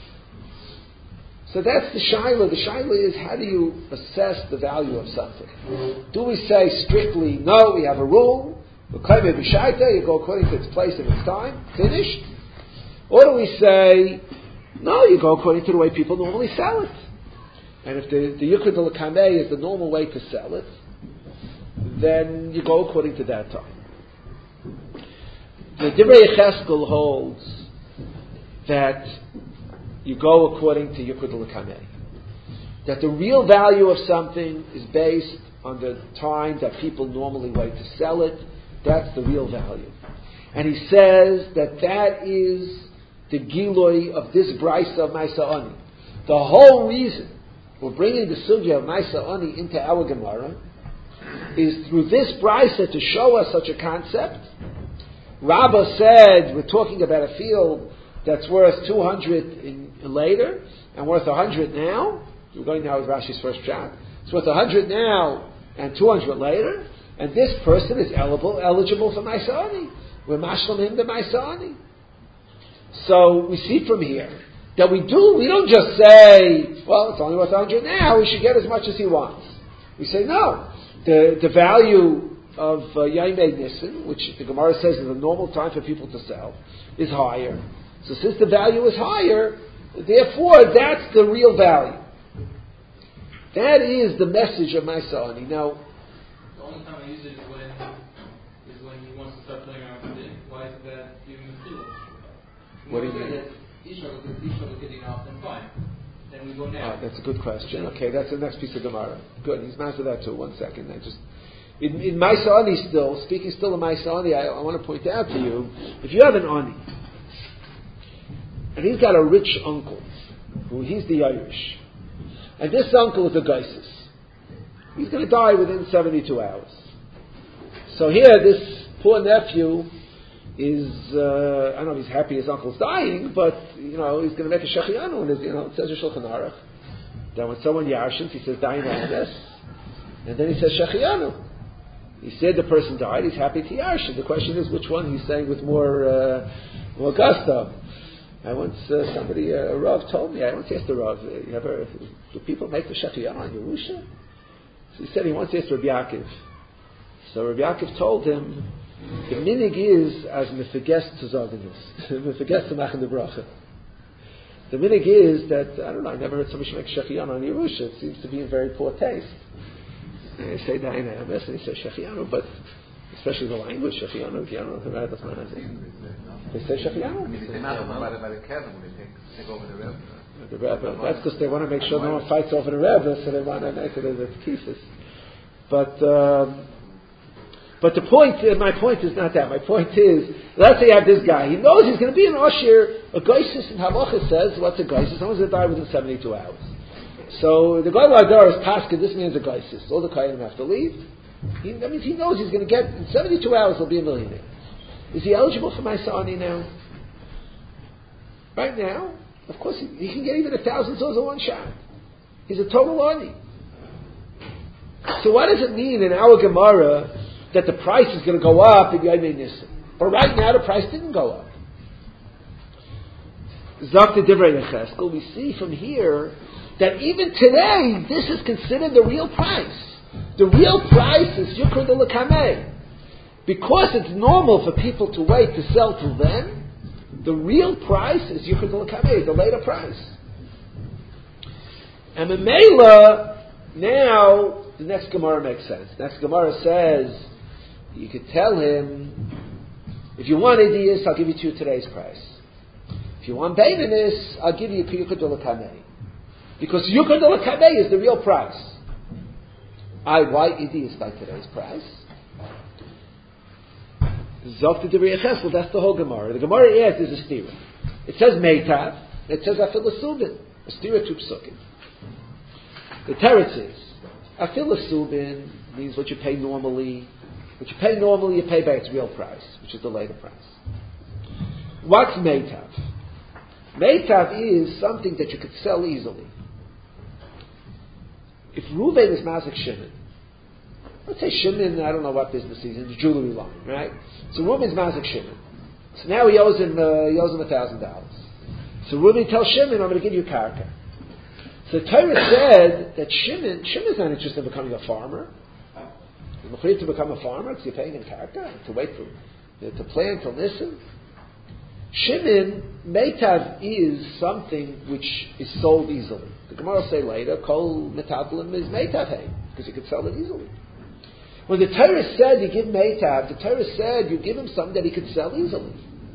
So that's the shaila. The shaila is, how do you assess the value of something? Do we say strictly, no, we have a rule, you go according to its place and its time, finished? Or do we say, no, you go according to the way people normally sell it? And if the, the Yukra de l'Kameh is the normal way to sell it, then you go according to that time. The Divrei Yecheskel holds that you go according to Yukra de l'Kameh. That the real value of something is based on the time that people normally wait to sell it. That's the real value. And he says that that is the Giloi of this Brisa of Maisa Ani. The whole reason we're bringing the sugya of Maisa Ani into our Gemara is through this Brisa to show us such a concept. Rabbah said, we're talking about a field that's worth two hundred in, later and worth one hundred now. We're going now with Rashi's first shot. It's worth one hundred now and two hundred later. And this person is eligible, eligible for Maisa Ani. We're mashlam him the Maisa Ani. So we see from here that we do, we don't just say, well, it's only worth one hundred now, he should get as much as he wants. We say, no. The, the value of uh, Yaimei Nissen, which the Gemara says is the normal time for people to sell, is higher. So since the value is higher, therefore that's the real value. That is the message of Maisa Ani. Now, the only time I use it is when is when he wants to start playing around with it. Why is that giving him a what do you mean? Ishmael getting off, then fine. Then we go now. Ah, that's a good question. Okay, that's the next piece of Gemara. Good, he's mastered that too. One second. I just in, in Maisa Ani still, speaking still of Maisa Ani, I, I want to point out to you, if you have an Ani, and he's got a rich uncle, who he's the Irish, and this uncle is a Geisis, he's going to die within seventy-two hours. So here, this poor nephew is, uh, I don't know if he's happy his uncle's dying, but, you know, he's going to make a shechianu, and you know, it says a Shulchan Aruch, that when someone yarshins, he says, dying on and then he says shechianu. He said the person died, he's happy to yarshin. The question is which one he's saying with more, uh, more gusto. I once, uh, somebody, uh, a Rav told me, I once asked the Rav, you ever, do people make the shechianu on Yerusha? So he said he once asked Rabbi Yaakov. So Rabbi Yaakov told him, the minig is as mefiges to zavinus, mefiges to machen the bracha. The minig is that, I don't know, I never heard somebody make shechianu on Yerusha. It seems to be in very poor taste. They say dayin hayames and they say shechianu, but especially the language shechianu, shechianu, the Gemara does not have it. They say shechianu. I mean, they not by the by the kevin when they take take over the rebbe. The rebbe. That's because they want to make sure no one fights over the rebbe, so they want to make it as a kefis. But. Um, But the point, uh, my point is not that. My point is, let's say you have this guy. He knows he's going to be an Oshir. A Geisis in Halacha says, what's a Geisis? Someone's going to die within seventy-two hours. So the Goy Ladar is Paskin, this means a Geisis. All the Kayanim have to leave. He, that means he knows he's going to get, in seventy-two hours, he'll be a millionaire. Is he eligible for Maisa Ani now? Right now? Of course, he, he can get even a thousand souls in one shot. He's a total Ani. So what does it mean in our Gemara that the price is going to go up in Yomei Nissen? But right now the price didn't go up. Zakta Divrei Yecheskel, we see from here that even today this is considered the real price. The real price is Yukra de l'Kameh. Because it's normal for people to wait to sell till then, the real price is Yukra de l'Kameh, the later price. And Memela, now the next Gemara makes sense. Next Gemara says, you could tell him, if you want ideas, I'll give it to you today's price. If you want Beininus, I'll give you Yukra de l'Kameh. Because Yukra de l'Kameh is the real price. I, why ideas by today's price? Zokta Divrei Yecheskel, that's the whole Gemara. The Gemara adds is a stira. It says Meitav, it says Afilasubin, a stira to psukim. The teretz is, Afilasubin means what you pay normally. What you pay normally, you pay by its real price, which is the later price. What's Meitav? Meitav is something that you could sell easily. If Reuven is Mazik Shimon, Let's say Shimon, I don't know what business he's in, the jewelry line, right? So Reuben's mazik Shimon. So now he owes him, uh, he owes him a thousand dollars. So Reuben tells Shimon, I'm going to give you karka. So Torah said that Shimon, Shimon's not interested in becoming a farmer. You're free to become a farmer because you're paying in karka, to wait for, to plant, to listen. Shimon, meitav is something which is sold easily. The Gemara will say later, kol metablim is meitav hay, because you could sell it easily. When the Torah said you give meitav, the Torah said you give him something that he could sell easily.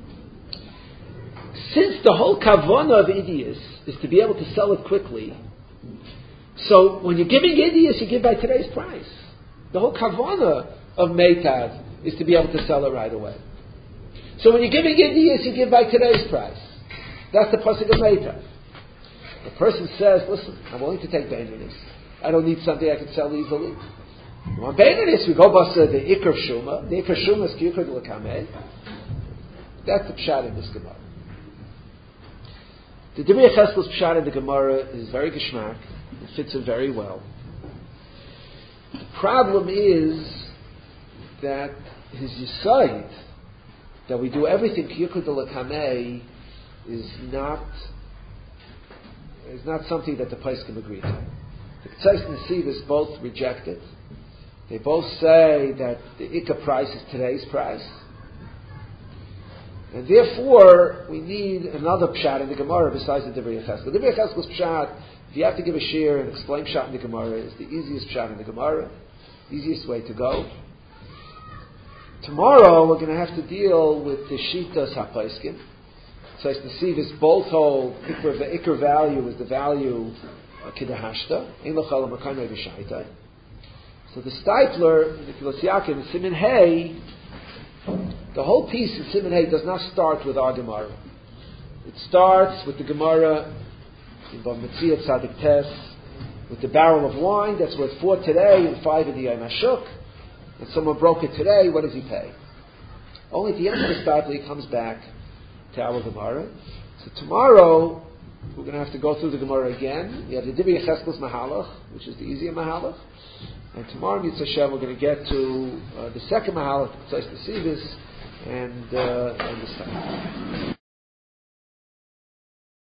Since the whole kavana of Idius is to be able to sell it quickly, so when you're giving Idius, you give by today's price. The whole kavana of meitav is to be able to sell it right away. So when you're giving Idius, you give by today's price. That's the pasuk of meitav. The person says, listen, I'm willing to take Beinonius. I don't need something I can sell easily. You want Beinonius, we go basa the Ikar Shuma. The Ikar Shuma is Kiyukar de L'Kameh. That's the pshat in this Gemara. The Divrei Cheskel's pshat in the Gemara is very geschmack. It fits in very well. The problem is that his Yisayid, that we do everything Kiyukar de L'Kameh, is not is not something that the place can agree to. The Ketzais and the Sivas both reject it. They both say that the Ikka price is today's price. And therefore, we need another pshat in the Gemara besides the Divrei Cheskel. The Divrei Cheskel's pshat, if you have to give a shir and explain pshat in the Gemara, is the easiest pshat in the Gemara, easiest way to go. Tomorrow, we're going to have to deal with the Shitas HaPaiskim. So as the Sivas both hold Ikar, the Ikar value is the value of Kidahashta, Ein L'chal HaMakanei V'Shaitai. So the Steipler, in the Kilos Yaakov, in Siman Hay, the whole piece in Siman Hay does not start with our Gemara. It starts with the Gemara in Bava Metzia Tzadik Tes, with the barrel of wine that's worth four today and five in the Yom HaShuk, and someone broke it today, what does he pay? Only at the end of the Steipler he comes back to our Gemara. So tomorrow we're going to have to go through the Gemara again. We have the Divrei Cheskel's Mahalach, which is the easier Mahalach. And tomorrow, Mitzvah Hashem, we're going to get to uh, the second Mahalach, the Tzais Nesivos, and, uh, and the second.